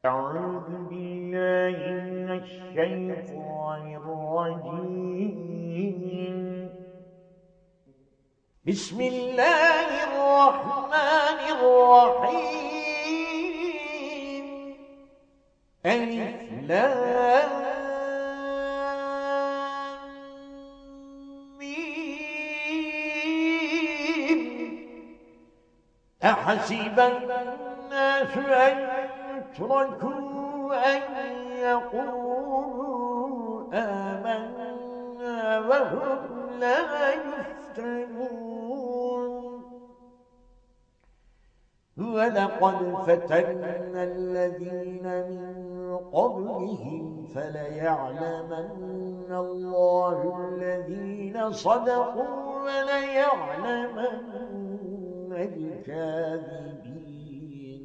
أعوذ بالله من الشيطان الرجيم. بسم الله الرحمن الرحيم. ألف لام ميم. أحسب الناس أن يتركوا أن يقولوا آمنا وهم لا يفتنون. ولقد فتنا الذين من قبلهم فليعلمن الله الذين صدقوا وليعلمن الكاذبين.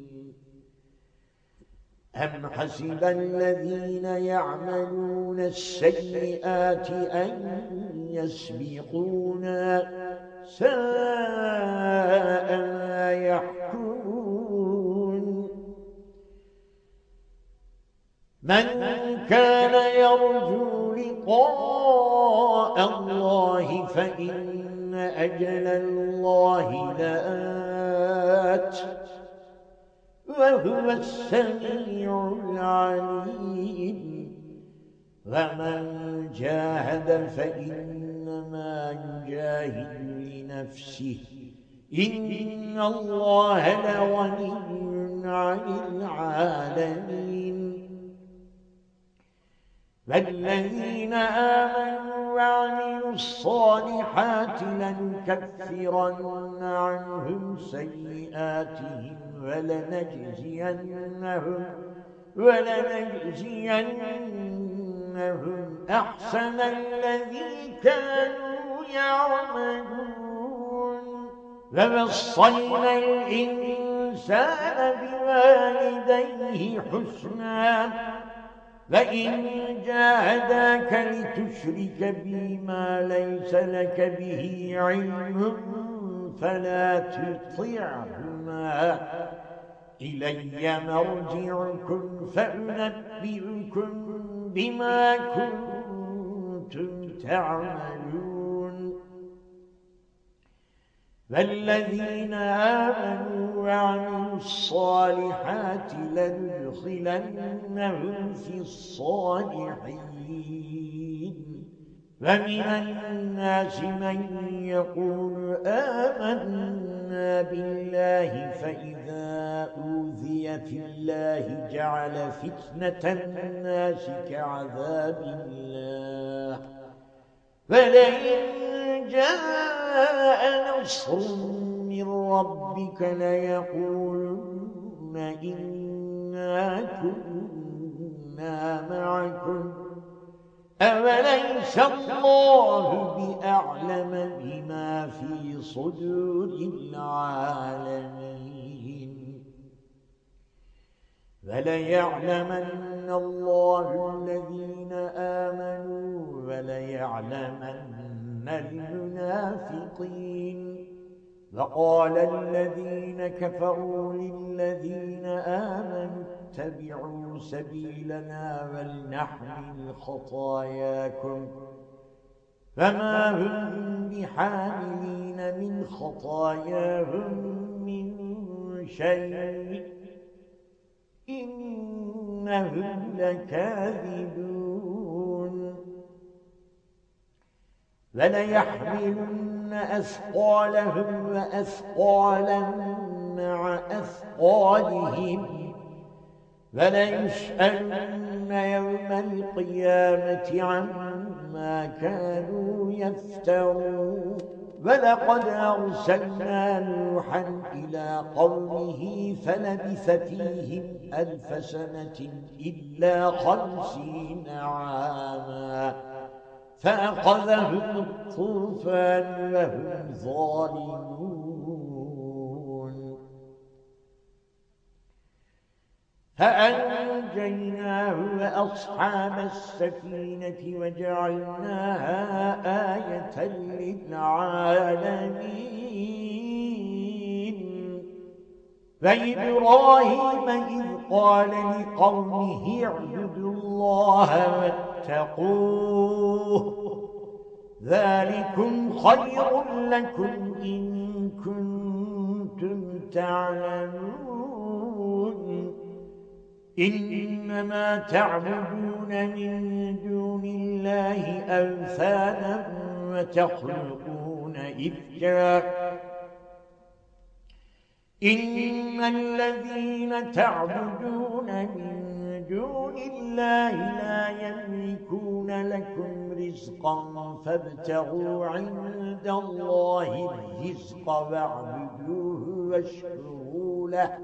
أم حسب الذين يعملون السيئات أن يسبقونا ساء ما يحكمون. من كان يرجو لقاء الله فإن أجل الله لآت وهو السميع العليم. ومن جاهد فإنما يجاهد لنفسه إن الله لغني عن العالمين. والذين آمنوا وعملوا الصالحات لنكفرن عنهم سيئاتهم ولنجزينهم أحسن الذي كانوا يعملون. ووصينا الإنسان بوالديه حسنا وإن جاهداك لتشرك بي ما ليس لك به علم فلا تطعهما إلي مرجعكم فأنبئكم بما كنتم تعملون. والذين آمنوا وعملوا الصالحات لندخلنهم في الصالحين. ومن الناس من يقول آمنا بالله فإذا أوذي في الله جعل فتنة الناس كعذاب الله ولئن جاء نصر من ربك ليقولن إنا كنا معكم أوليس الله بأعلم بما في صدور العالمين. وليعلمن الله الذين آمنوا وليعلمن المنافقين. وقال الذين كفروا للذين آمنوا اتبعوا سبيلنا ولنحمل خطاياكم فما هم بحاملين من خطاياهم من شيء إنهم لكاذبون. وليحملن أثقالهم وأثقالا مع أثقالهم وليسألن يوم القيامة عما كانوا يفترون. ولقد أرسلنا نوحا إلى قومه فلبث فيهم 1000 سنة إلا 50 عاما فأخذهم الطوفان وهم ظالمون. فأنجيناه وأصحاب السفينة وجعلناها آية للعالمين. وإبراهيم إذ قال لقومه اعبدوا الله واتقوه ذلكم خير لكم إن كنتم تعلمون إنما تعبدون من دون الله أوثانا وتخلقون إفكا إن الذين تعبدون من دون الله لا يملكون لكم رزقا فابتغوا عند الله الرزق واعبدوه واشكروا له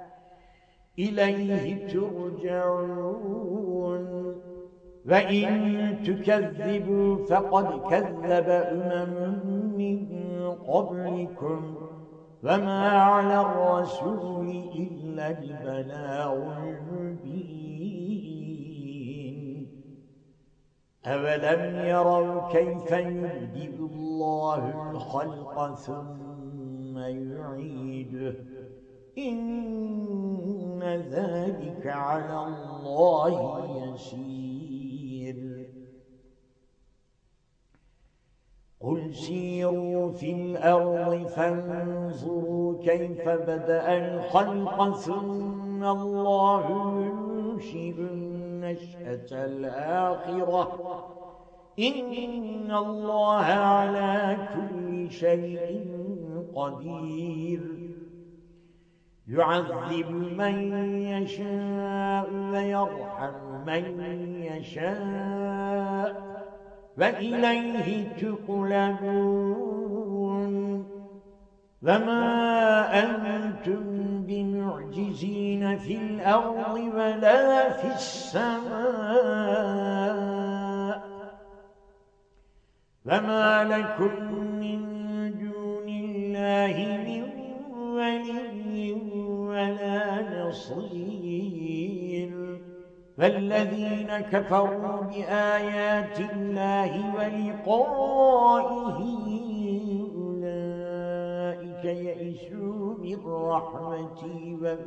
إليه ترجعون وإن تكذبوا فقد كذب من قبلكم وما على الرسول إلا البلاغ المبين أولم يروا كيف يبدئ الله الخلق ثم يعيده إن ذلك على الله يسير قل سيروا في الأرض فانظروا كيف بدأ الخلق ثم الله ينشئ النشأة الآخرة إن الله على كل شيء قدير يعذب من يشاء ويرحم من يشاء وإليه تقلبون وما أنتم بمعجزين في الأرض ولا في السماء وما لكم من دون الله من ولي ولا نصير فالذين كفروا بآيات الله ولقائه أولئك يئسوا من رحمتي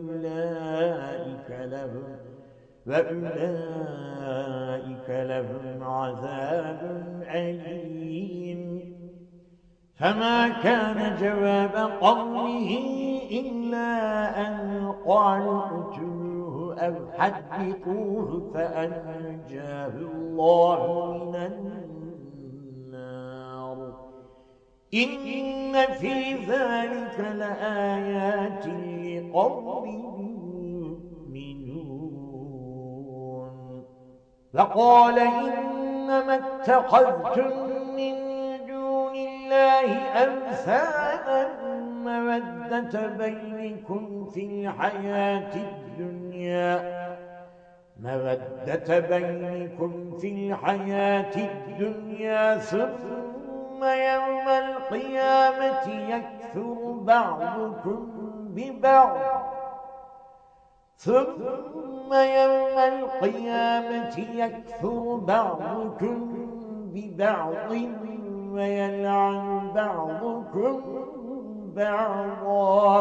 وأولئك لهم عذاب أليم فما كان جواب قومه إلا أن قالوا اقتلوه أو حرقوه فأنجاه الله من النار إن في ذلك لآيات لقوم يؤمنون فقال إنما اتخذتم من دون الله أمثالا مودة بينكم في الحياة الدنيا ثم يوم القيامة يكفر بعضكم ببعض ويلعن بعضكم بعضا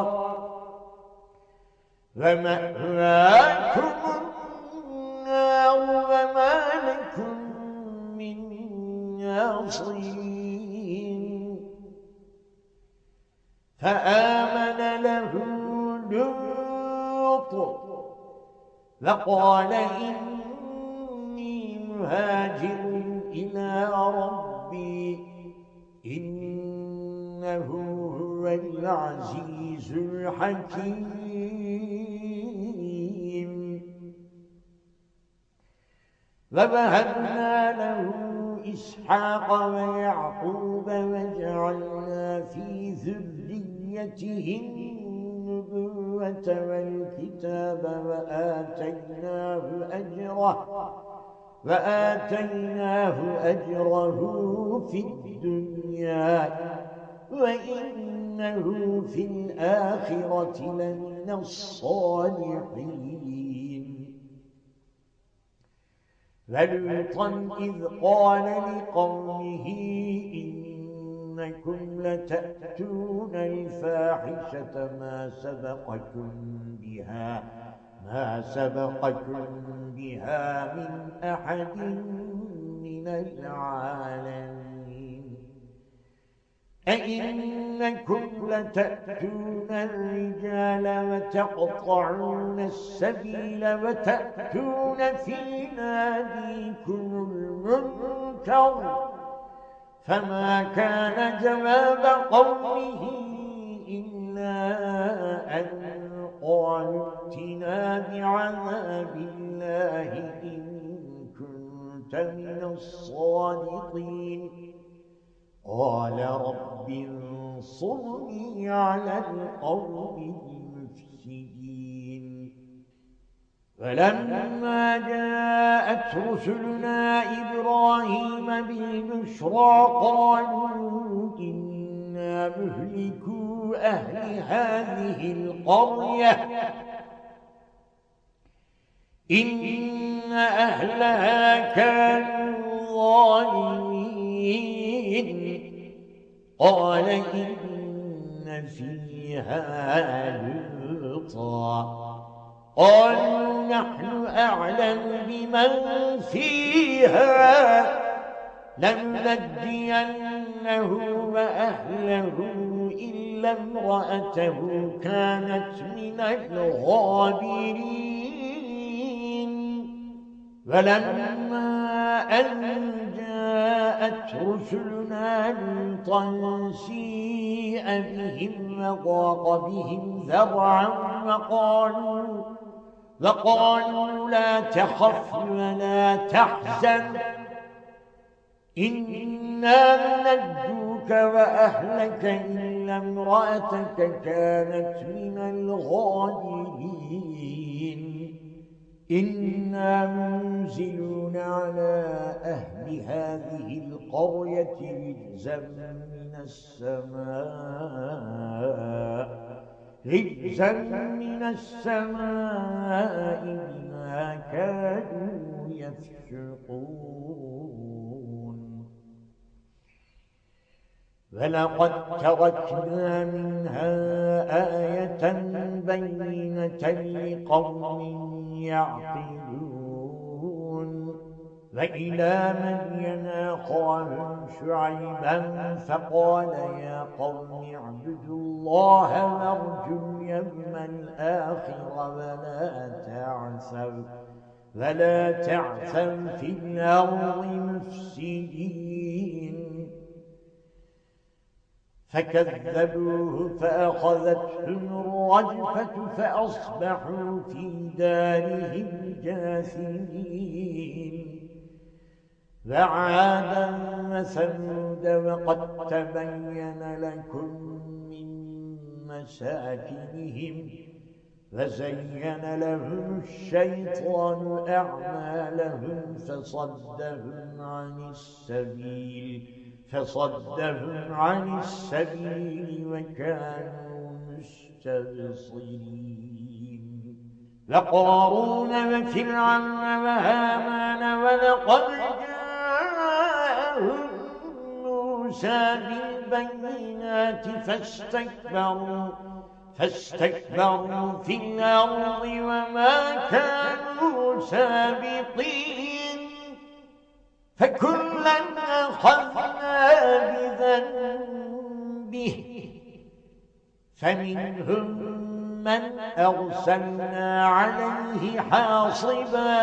ومأواكم النار وما لكم من ناصرين فآمن له لوط وقال إني مهاجر إلى ربي إنه هو العزيز الحكيم ووهبنا له إسحاق ويعقوب وجعلنا في ذريته النبوة والكتاب وآتيناه أجره في الدنيا وإنه في الآخرة لمن الصالحين ولوطا إذ قال لقومه إن إنكم لتأتون الفاحشة ما سبقكم بها من أحد من العالمين أئنكم لتأتون الرجال وتقطعون السبيل وتأتون في ناديكم المنكر فما كان جواب قومه إلا أن قالوا ائتنا بعذاب الله إن كنت من الصادقين قال رب انصرني على القوم المفسدين فلما جاءت رسلنا إبراهيم بالبشرى قالوا إنا مهلكو أهل هذه القرية إن أهلها كانوا ظالمين قال إن فيها لوطا قالوا نحن أعلم بمن فيها لننجينه وأهله إلا امرأته كانت من الغابرين فلما أن جاءت رسلنا لوطا سيء بهم وضاق بهم ذرعا وقالوا لا تخف ولا تحزن إنا ننجوك وأهلك إلا امرأتك كانت من الغابرين إنا منزلون على أهل هذه القرية رجزا من السماء بما كانوا يفسقون ولقد تركنا منها آية بينة لقوم يعقلون وإلى مدين أخاهم شعيبا فقال يا قوم اعبدوا الله وارجوا اليوم الآخر ولا تعثوا في الأرض مفسدين فكذبوه فأخذتهم الرجفة فأصبحوا في دارهم جاثمين وعادا وثمود وقد تبين لكم من مساكنهم فزين لهم الشيطان أعمالهم فصدهم عن السبيل وكانوا مستبصرين لقارون وفرعون وهامان ولقد جاءهم موسى بالبينات فاستكبروا في الأرض وما كانوا سابقين فكلا أخذنا بذنبه فمنهم من أرسلنا عليه حاصبا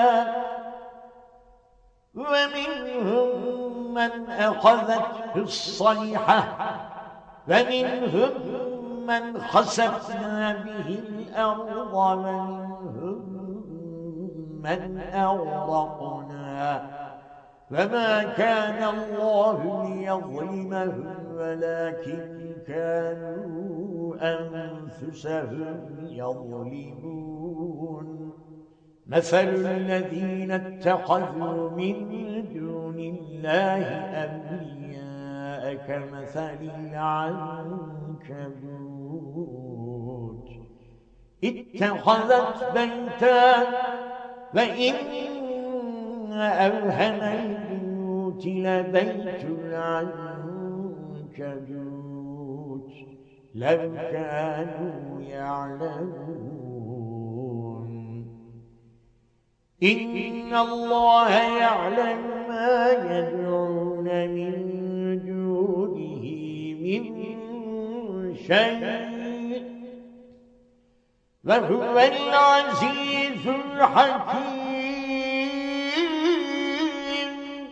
ومنهم من أخذته الصيحة ومنهم من خسفنا به الأرض ومنهم من أغرقنا فما كان الله ليظلمهم ولكن كانوا أنفسهم يظلمون مثل الذين اتخذوا من دون الله أولياء كمثل العنكبوت اتخذت بيتا وإن أوهن البيوت لبيت العنكبوت العنكبوت لو كانوا يعلمون. إن الله يعلم ما يدعون من دونه من شيء وهو العزيز الحكيم.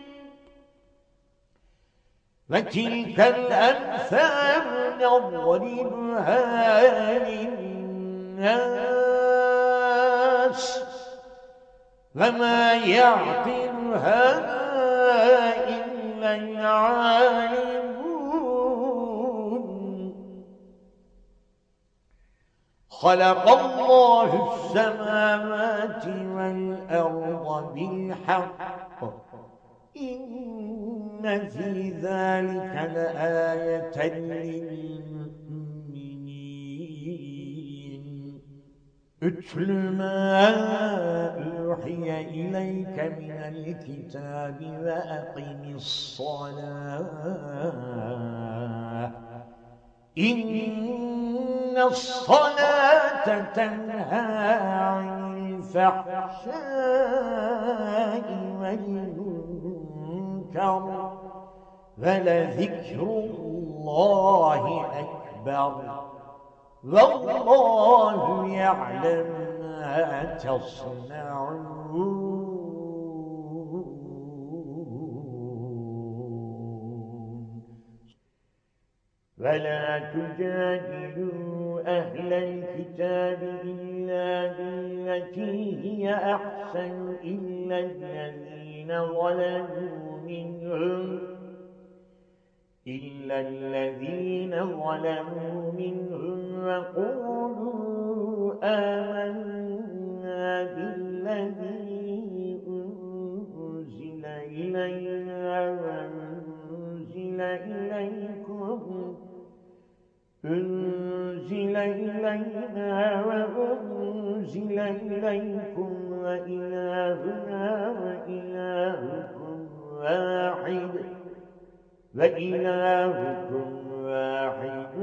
وتلك الأمثال نضربها للناس وما يعقلها إلا العالمون. خلق الله السماوات والأرض بالحق إن في ذلك لآية للمؤمنين. اتل ما أوحي إليك من الكتاب وأقم الصلاة إن الصلاة تنهى عن الفحشاء والمنكر ولذكر الله أكبر والله يعلم ما تصنعون. ولا تجادلوا أهل الكتاب إلا بالتي هي أحسن إلا الذين ظلموا منهم وقولوا آمنا بالذي أنزل إلينا وأنزل إليكم وإلهنا وإلهكم واحد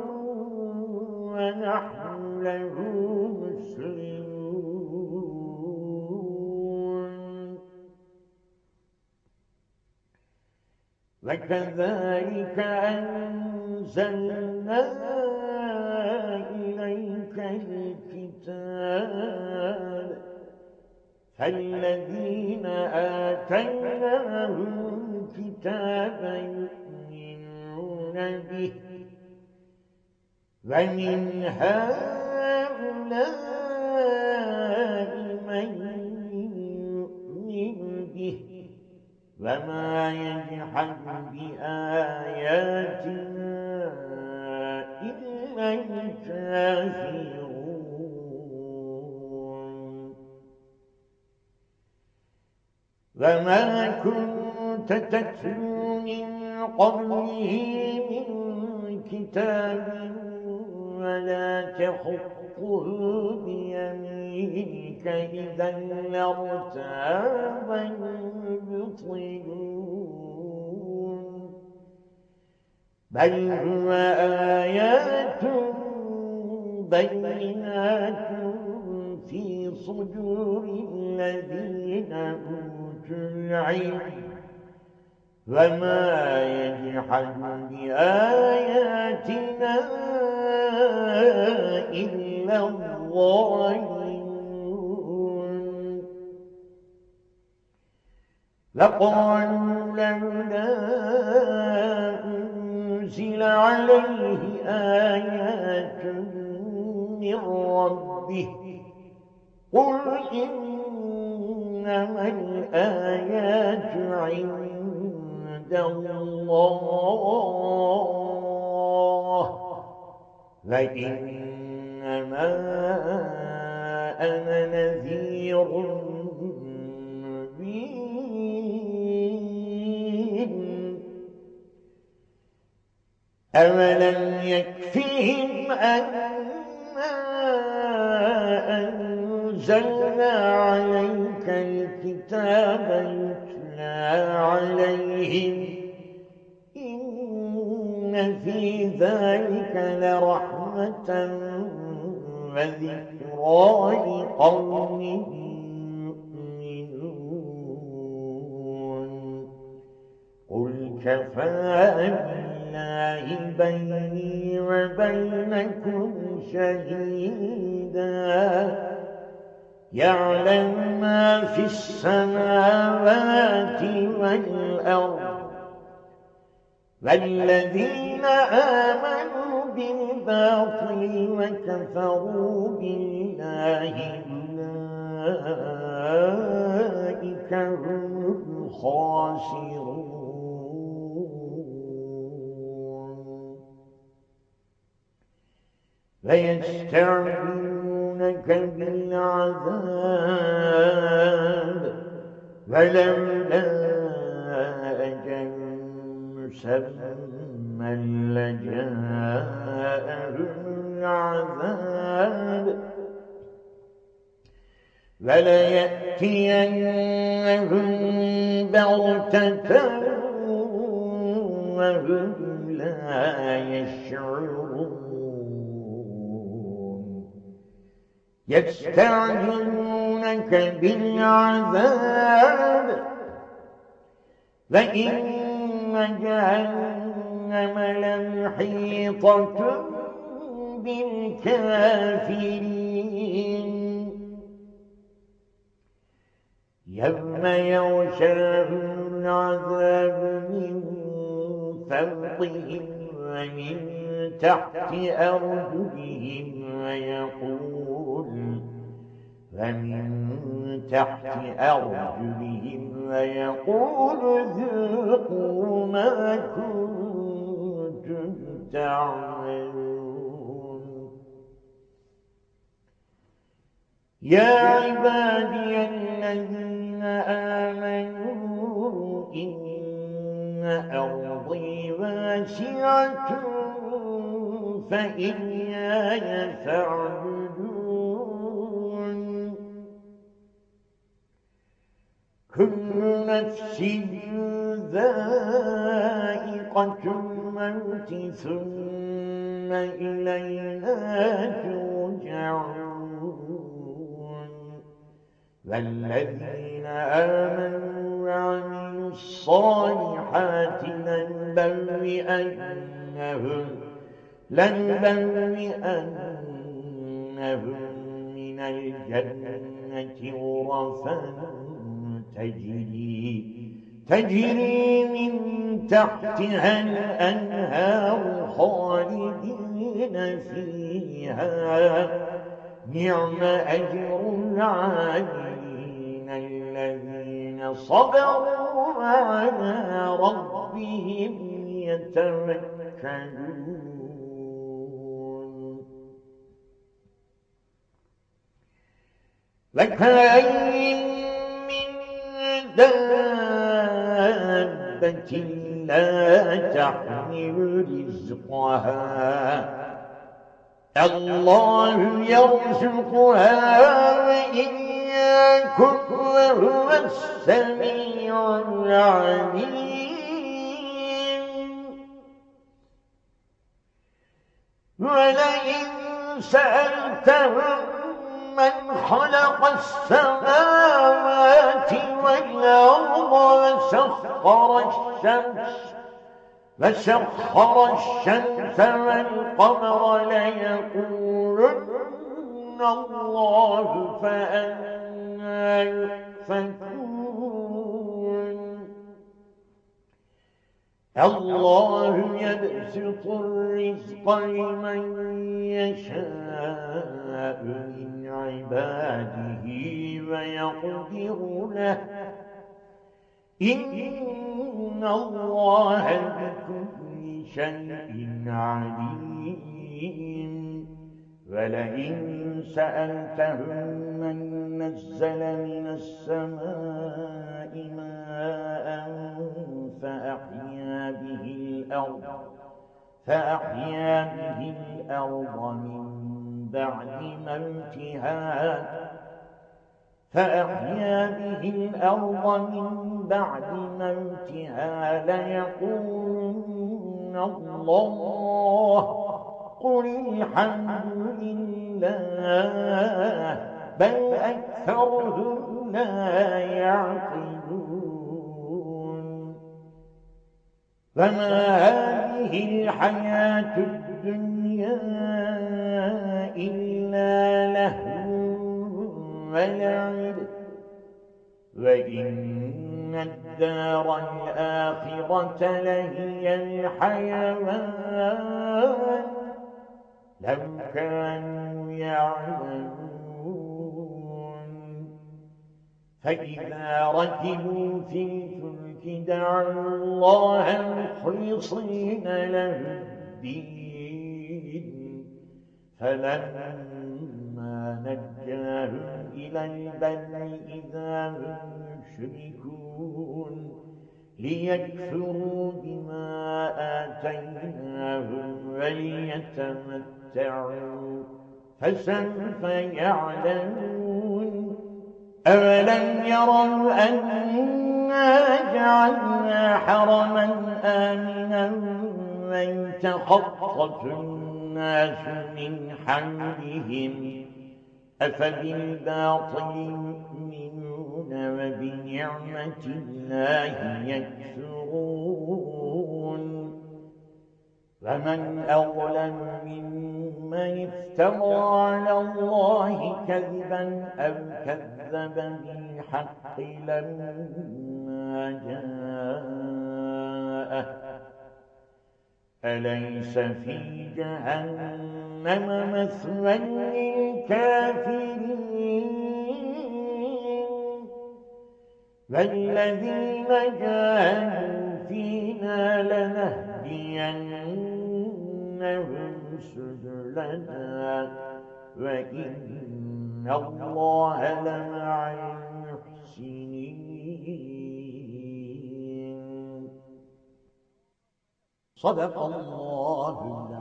ونحن له مسلمون. وكذلك أنزلنا إليك الكتاب فالذين آتيناهم الكتاب يؤمنون به ومن هؤلاء من يؤمن به وما يجحد بآياتنا إلا الكافرون. وما كنت تتلو من قبله من كتاب ولا تخطه بيمينك إذا لارتاب المبطلون. بل هو آيات بينات في صدور الذين أوتوا العلم وما يجحد بآياتنا إلا الظالمون. وقالوا لولا أنزل عليه آيات من ربه قل إنما الآيات عند الله وإنما أنا نذير مبين. أولم يكفهم أنا أنزلنا عليك الكتاب يتلى عليهم إن في ذلك لرحمة وذكرى لقوم يؤمنون قل كفى بالله بيني وبينكم شهيدا يعلم ما في السماوات والأرض والذين آمنوا بالباطل وكفروا بالله أولئك هم الخاسرون ويستعجلونك بالعذاب ولولا أجل مسمى لجاءهم العذاب وليأتينهم بغتة وهم لا يشعرون يستعجلونك بالعذاب وإن جهنم لمحيطة بالكافرين يوم يغشاهم العذاب من فوقهم ومن تحت أرجلهم ويقول ذوقوا ما كنتم تعملون يا عبادي الذين آمنوا إن أرضي واسعة فإياي فاعبدون كل نفس ذائقة الموت ثم إلينا ترجعون والذين آمنوا وعملوا الصالحات لنبوئنهم من الجنة غرفا تجري من تحتها الأنهار خالدين فيها نعم أجر العاملين الذين صبروا على ربهم يتوكلون وكأين من دابة لا تحمل رزقها الله يرزقها وإياكم وهو السميع العليم ولئن سألتهم من خلق السماوات والأرض وسخر الشمس والقمر ليقولن الله فأنى يؤفكون الله يبسط الرزق لمن يشاء من عباده ويقدر له إن الله بكل شيء عليم ولئن سألتهم من نزل من السماء ماء فأحيا به الأرض من بعد موتها ليقولن الله قل الحمد لله بل أكثرهم لا يعقلون فما هذه الحياة الدنيا إلا لهو ولعب وإن الدار الآخرة لهي الحيوان لو كانوا يعلمون فإذا ركبوا في الفلك دعوا الله مخلصين له الدين فلما نجاهم إلى البر إذا هم يشركون ليكفروا بما آتيناهم وليتمتعوا فسوف يعلمون أولم يروا أنا جعلنا حرما آمنا ويتخطف الناس من حولهم أفبالباطل يؤمنون وبنعمة الله يكفرون ومن أظلم ممن افترى على الله كذبا أو كذب بالحق لما جاءه أليس في جهنم مثوى للكافرين والذين جاهدوا فينا لنهدينهم سبلنا وإن الله لمع المحسنين صدق الله